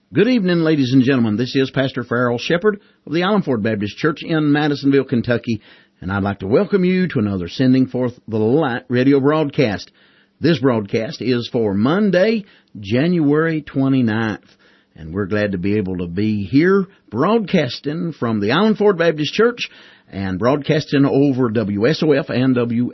Good evening, ladies and gentlemen. This is Pastor Farrell Shepherd of the Island Ford Baptist Church in Madisonville, Kentucky, and I'd like to welcome you to another Sending Forth the Light radio broadcast. This broadcast is for Monday, January 29th, and we're glad to be able to be here broadcasting from the Island Ford Baptist Church and broadcasting over WSOF and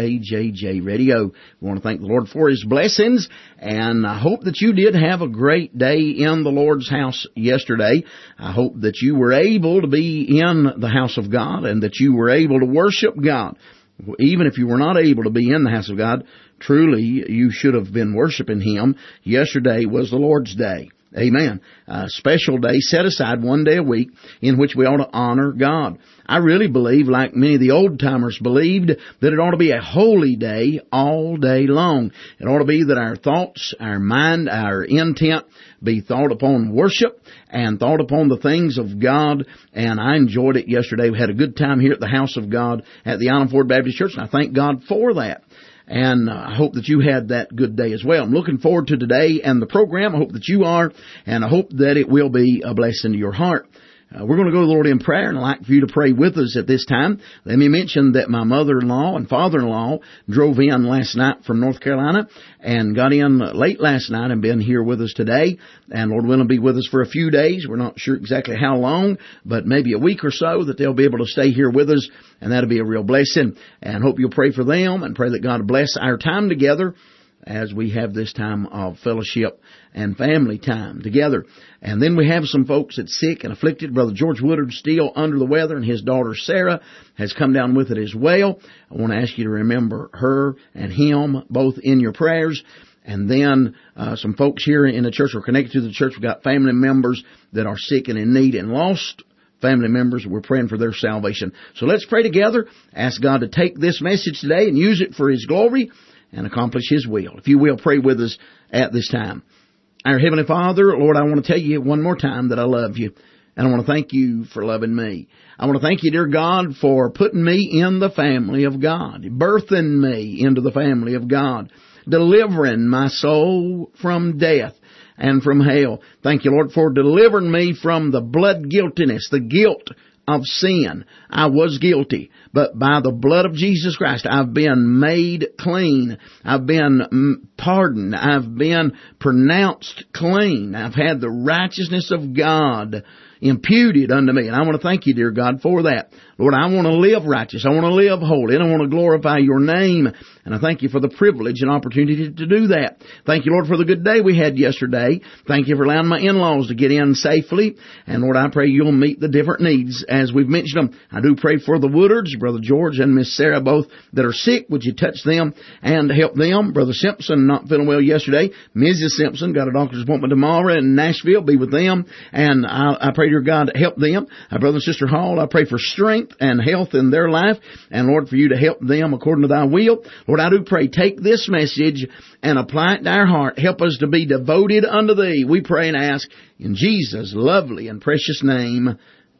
WAJJ Radio. We want to thank the Lord for His blessings, and I hope that you did have a great day in the Lord's house yesterday. I hope that you were able to be in the house of God and that you were able to worship God. Even if you were not able to be in the house of God, truly you should have been worshiping Him. Yesterday was the Lord's Day. Amen. A special day set aside one day a week in which we ought to honor God. I really believe, like many of the old-timers believed, that it ought to be a holy day all day long. It ought to be that our thoughts, our mind, our intent be thought upon worship and thought upon the things of God. And I enjoyed it yesterday. We had a good time here at the house of God at the Island Ford Baptist Church, and I thank God for that. And I hope that you had that good day as well. I'm looking forward to today and the program. I hope that you are, and I hope that it will be a blessing to your heart. We're going to go to the Lord in prayer, and I'd like for you to pray with us at this time. Let me mention that my mother-in-law and father-in-law drove in last night from North Carolina and got in late last night and been here with us today. And Lord willing, be with us for a few days. We're not sure exactly how long, but maybe a week or so that they'll be able to stay here with us, and that'll be a real blessing. And hope you'll pray for them and pray that God bless our time together as we have this time of fellowship and family time together. And then we have some folks that's sick and afflicted. Brother George Woodard still under the weather, and his daughter Sarah has come down with it as well. I want to ask you to remember her and him both in your prayers. And then some folks here in the church or connected to the church. We've got family members that are sick and in need and lost family members. We're praying for their salvation. So let's pray together. Ask God to take this message today and use it for His glory and accomplish His will. If you will, pray with us at this time. Our Heavenly Father, Lord, I want to tell you one more time that I love you, and I want to thank you for loving me. I want to thank you, dear God, for putting me in the family of God, birthing me into the family of God, delivering my soul from death and from hell. Thank you, Lord, for delivering me from the blood guiltiness, the guilt of sin. I was guilty, but by the blood of Jesus Christ, I've been made clean. I've been pardoned. I've been pronounced clean. I've had the righteousness of God imputed unto me. And I want to thank you, dear God, for that. Lord, I want to live righteous. I want to live holy. And I want to glorify your name. And I thank you for the privilege and opportunity to do that. Thank you, Lord, for the good day we had yesterday. Thank you for allowing my in-laws to get in safely. And Lord, I pray you'll meet the different needs as we've mentioned them. I do pray for the Woodards, Brother George and Miss Sarah, both that are sick. Would you touch them and help them? Brother Simpson, not feeling well yesterday. Mrs. Simpson got a doctor's appointment tomorrow in Nashville. Be with them. And I pray, dear God, to help them. Brother and Sister Hall, I pray for strength and health in their life. And Lord, for you to help them according to thy will. Lord, I do pray, take this message and apply it to our heart. Help us to be devoted unto thee. We pray and ask in Jesus' lovely and precious name.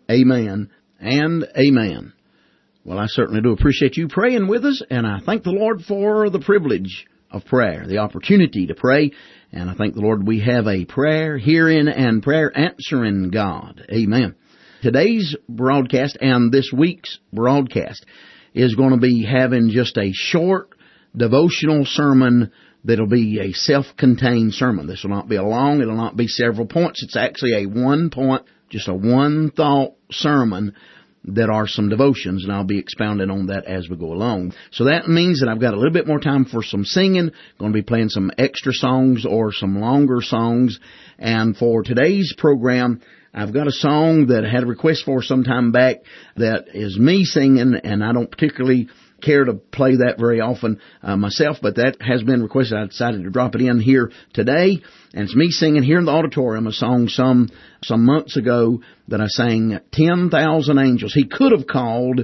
Amen and amen. Well, I certainly do appreciate you praying with us, and I thank the Lord for the privilege of prayer, the opportunity to pray. And I thank the Lord we have a prayer hearing and prayer answering God. Amen. Today's broadcast and this week's broadcast is going to be having just a short devotional sermon that'll be a self-contained sermon. This will not be a long, it'll not be several points. It's actually a one point, just a one thought sermon that are some devotions, and I'll be expounding on that as we go along. So that means that I've got a little bit more time for some singing. Going to be playing some extra songs or some longer songs. And for today's program, I've got a song that I had a request for some time back that is me singing, and I don't particularly care to play that very often myself, but that has been requested. I decided to drop it in here today, and it's me singing here in the auditorium a song some months ago that I sang, 10,000 Angels. He could have called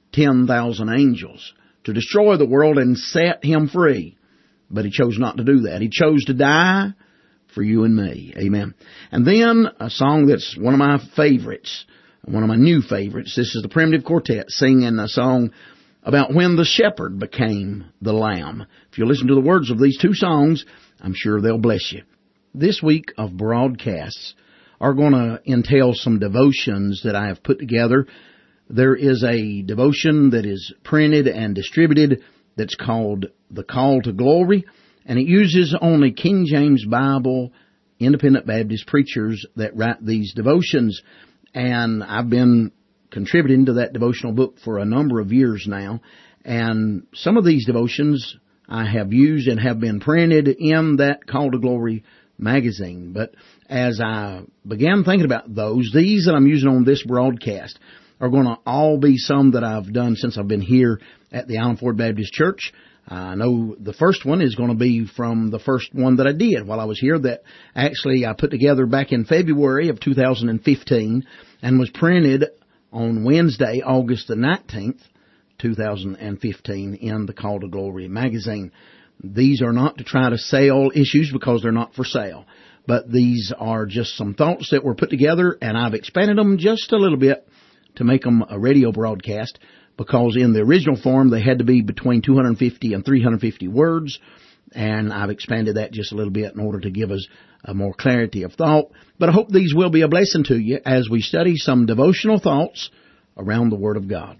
10,000 angels to destroy the world and set him free, but he chose not to do that. He chose to die for you and me. Amen. And then a song that's one of my favorites, one of my new favorites. This is the Primitive Quartet singing a song about when the shepherd became the lamb. If you listen to the words of these two songs, I'm sure they'll bless you. This week of broadcasts are going to entail some devotions that I have put together. There is a devotion that is printed and distributed that's called The Call to Glory, and it uses only King James Bible Independent Baptist preachers that write these devotions. And I've been contributing to that devotional book for a number of years now. And some of these devotions I have used and have been printed in that Call to Glory magazine. But as I began thinking about those, these that I'm using on this broadcast are going to all be some that I've done since I've been here at the Island Ford Baptist Church. I know the first one is going to be from the first one that I did while I was here, that actually I put together back in February of 2015 and was printed on Wednesday, August the 19th, 2015 in the Call to Glory magazine. These are not to try to sell issues because they're not for sale, but these are just some thoughts that were put together, and I've expanded them just a little bit to make them a radio broadcast, because in the original form they had to be between 250 and 350 words, and I've expanded that just a little bit in order to give us a more clarity of thought. But I hope these will be a blessing to you as we study some devotional thoughts around the Word of God.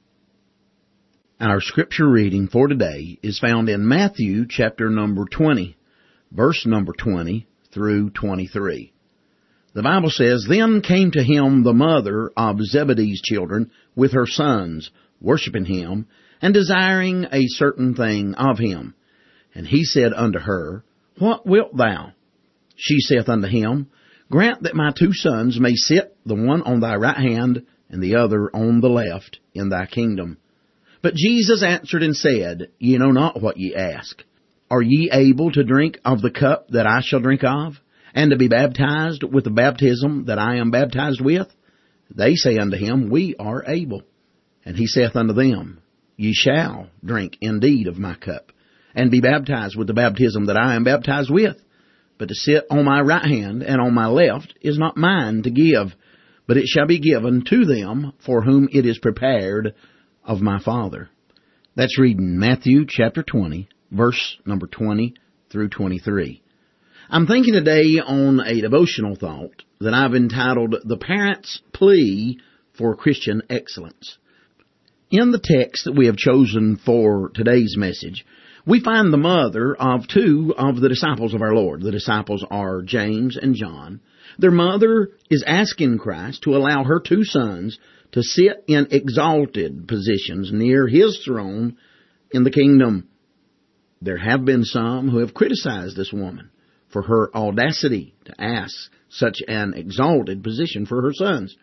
Our scripture reading for today is found in Matthew chapter number 20, verse number 20 through 23. The Bible says, "Then came to him the mother of Zebedee's children with her sons, worshiping him, and desiring a certain thing of him. And he said unto her, What wilt thou? She saith unto him, Grant that my 2 sons may sit, the one on thy right hand, and the other on the left, in thy kingdom. But Jesus answered and said, Ye know not what ye ask. Are ye able to drink of the cup that I shall drink of, and to be baptized with the baptism that I am baptized with? They say unto him, We are able. And he saith unto them, Ye shall drink indeed of my cup, and be baptized with the baptism that I am baptized with. But to sit on my right hand and on my left is not mine to give, but it shall be given to them for whom it is prepared of my Father." That's reading Matthew chapter 20, verse number 20 through 23. I'm thinking today on a devotional thought that I've entitled, The Parent's Plea for Christian Excellence. In the text that we have chosen for today's message, we find the mother of 2 of the disciples of our Lord. The disciples are James and John. Their mother is asking Christ to allow her 2 sons to sit in exalted positions near His throne in the kingdom. There have been some who have criticized this woman for her audacity to ask such an exalted position for her sons.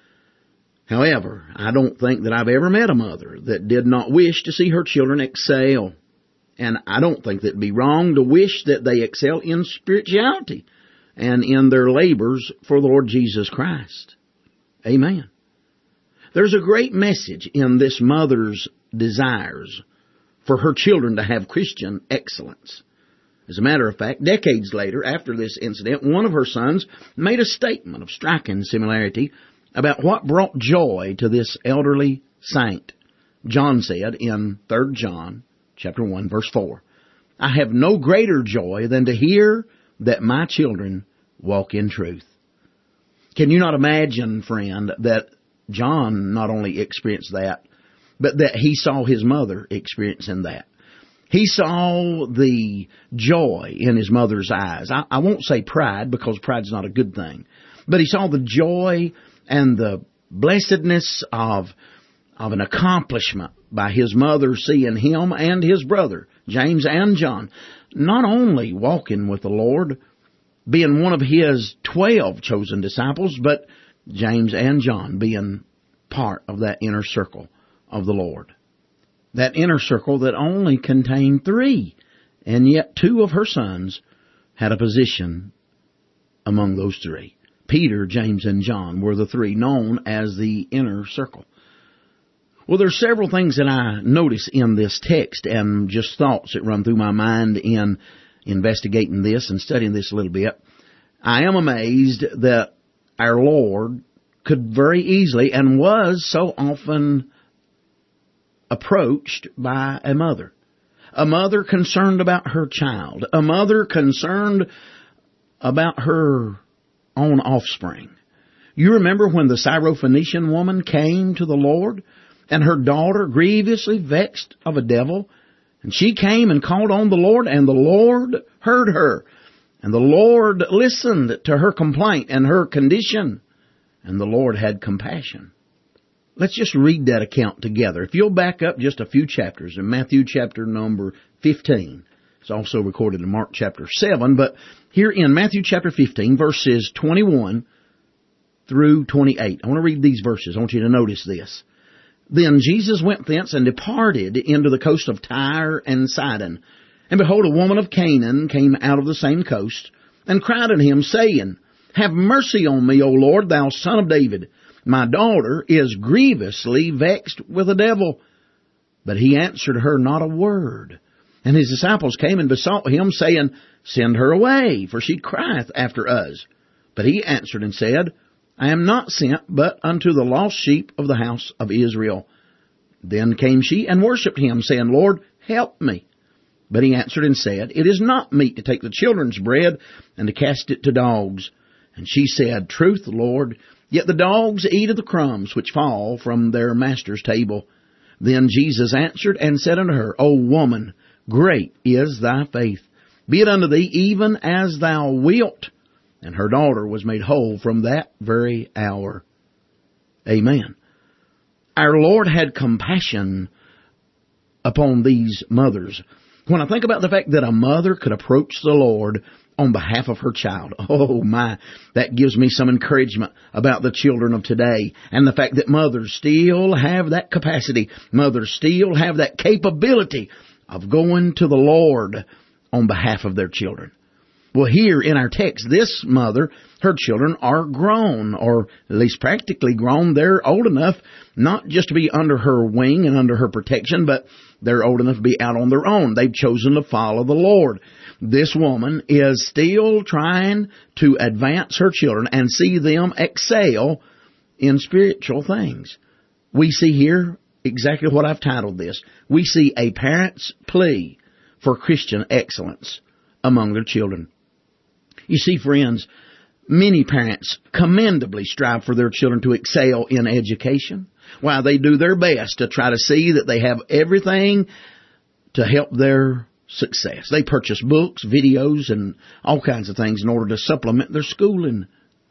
However, I don't think that I've ever met a mother that did not wish to see her children excel. And I don't think that it'd be wrong to wish that they excel in spirituality and in their labors for the Lord Jesus Christ. Amen. There's a great message in this mother's desires for her children to have Christian excellence. As a matter of fact, decades later, after this incident, one of her sons made a statement of striking similarity about what brought joy to this elderly saint. John said in 3 John chapter 1, verse 4, "I have no greater joy than to hear that my children walk in truth." Can you not imagine, friend, that John not only experienced that, but that he saw his mother experiencing that? He saw the joy in his mother's eyes. I won't say pride, because pride's not a good thing, but he saw the joy and the blessedness of an accomplishment by his mother seeing him and his brother, James and John, not only walking with the Lord, being one of His 12 chosen disciples, but James and John being part of that inner circle of the Lord. That inner circle that only contained 3, and yet 2 of her sons had a position among those 3. Peter, James, and John were the 3 known as the inner circle. Well, there's several things that I notice in this text, and just thoughts that run through my mind in investigating this and studying this a little bit. I am amazed that our Lord could very easily, and was so often, approached by a mother concerned about her child, a mother concerned about her own offspring. You remember when the Syrophoenician woman came to the Lord, and her daughter grievously vexed of a devil, and she came and called on the Lord, and the Lord heard her, and the Lord listened to her complaint and her condition, and the Lord had compassion. Let's just read that account together. If you'll back up just a few chapters, in Matthew chapter number 15. It's also recorded in Mark chapter 7, but here in Matthew chapter 15, verses 21 through 28. I want to read these verses. I want you to notice this. Then Jesus went thence and departed into the coast of Tyre and Sidon. And behold, a woman of Canaan came out of the same coast, and cried unto him, saying, Have mercy on me, O Lord, thou son of David. My daughter is grievously vexed with a devil. But he answered her not a word. And his disciples came and besought him, saying, Send her away, for she crieth after us. But he answered and said, I am not sent but unto the lost sheep of the house of Israel. Then came she and worshipped him, saying, Lord, help me. But he answered and said, It is not meet to take the children's bread and to cast it to dogs. And she said, Truth, Lord, yet the dogs eat of the crumbs which fall from their master's table. Then Jesus answered and said unto her, O woman, great is thy faith. Be it unto thee even as thou wilt. And her daughter was made whole from that very hour. Amen. Our Lord had compassion upon these mothers. When I think about the fact that a mother could approach the Lord on behalf of her child, oh my, that gives me some encouragement about the children of today, and the fact that mothers still have that capacity, mothers still have that capability of going to the Lord on behalf of their children. Well, here in our text, this mother, her children are grown, or at least practically grown. They're old enough not just to be under her wing and under her protection, but they're old enough to be out on their own. They've chosen to follow the Lord. This woman is still trying to advance her children and see them excel in spiritual things. We see here exactly what I've titled this. We see a parent's plea for Christian excellence among their children. You see, friends, many parents commendably strive for their children to excel in education, while they do their best to try to see that they have everything to help their success. They purchase books, videos, and all kinds of things in order to supplement their schooling.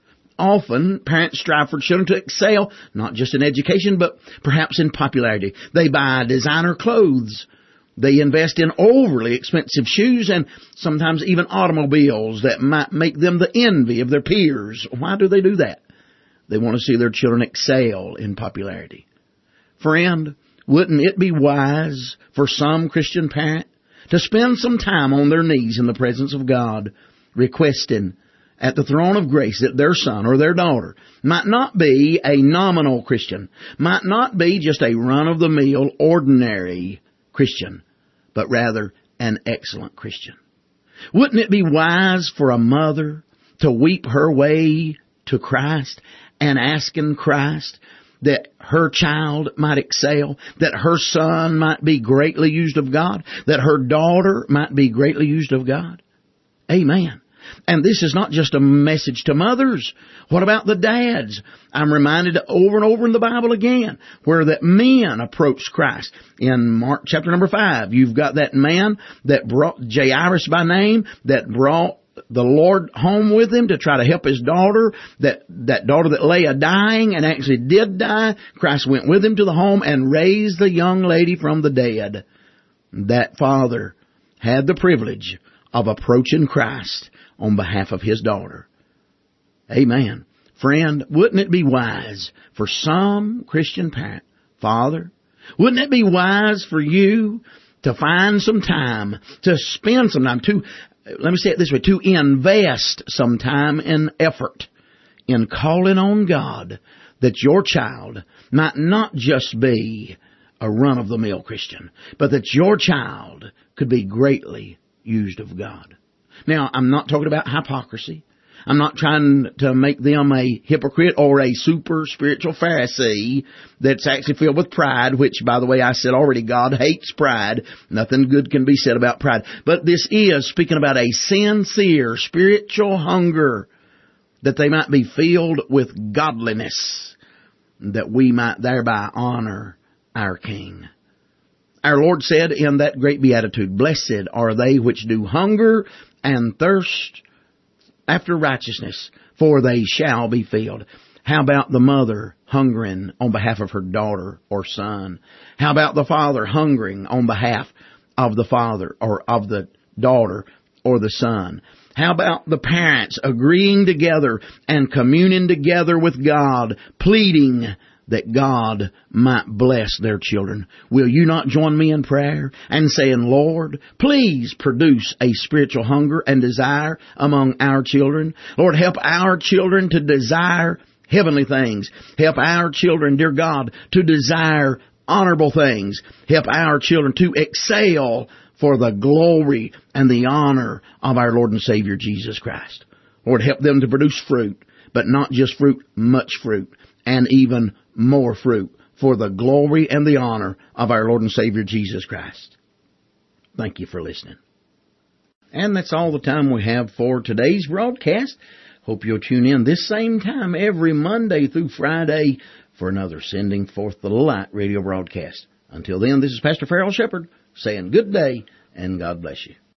Often, parents strive for children to excel, not just in education, but perhaps in popularity. They buy designer clothes. They invest in overly expensive shoes and sometimes even automobiles that might make them the envy of their peers. Why do they do that? They want to see their children excel in popularity. Friend, wouldn't it be wise for some Christian parent to spend some time on their knees in the presence of God, requesting at the throne of grace that their son or their daughter might not be a nominal Christian, might not be just a run-of-the-mill, ordinary Christian, but rather an excellent Christian? Wouldn't it be wise for a mother to weep her way to Christ and ask in Christ that her child might excel, that her son might be greatly used of God, that her daughter might be greatly used of God? Amen. And this is not just a message to mothers. What about the dads? I'm reminded over and over in the Bible again where that men approached Christ. In Mark chapter number 5, you've got that man that brought Jairus by name, that brought the Lord home with him to try to help his daughter, that daughter that lay a-dying and actually did die. Christ went with him to the home and raised the young lady from the dead. That father had the privilege of approaching Christ on behalf of his daughter. Amen. Friend, wouldn't it be wise for some Christian parent, father, wouldn't it be wise for you to find some time, to spend some time, let me say it this way, to invest some time and effort in calling on God that your child might not just be a run-of-the-mill Christian, but that your child could be greatly used of God. Now, I'm not talking about hypocrisy. I'm not trying to make them a hypocrite or a super spiritual Pharisee that's actually filled with pride, which, by the way, I said already, God hates pride. Nothing good can be said about pride. But this is speaking about a sincere spiritual hunger that they might be filled with godliness, that we might thereby honor our King. Our Lord said in that great beatitude, "Blessed are they which do hunger and thirst after righteousness, for they shall be filled." How about the mother hungering on behalf of her daughter or son? How about the father hungering on behalf of the father or of the daughter or the son? How about the parents agreeing together and communing together with God, pleading that God might bless their children? Will you not join me in prayer and saying, "Lord, please produce a spiritual hunger and desire among our children. Lord, help our children to desire heavenly things. Help our children, dear God, to desire honorable things. Help our children to excel for the glory and the honor of our Lord and Savior Jesus Christ." Lord, help them to produce fruit, but not just fruit, much fruit, and even more fruit for the glory and the honor of our Lord and Savior Jesus Christ. Thank you for listening. And that's all the time we have for today's broadcast. Hope you'll tune in this same time every Monday through Friday for another Sending Forth the Light radio broadcast. Until then, this is Pastor Farrell Shepherd saying good day and God bless you.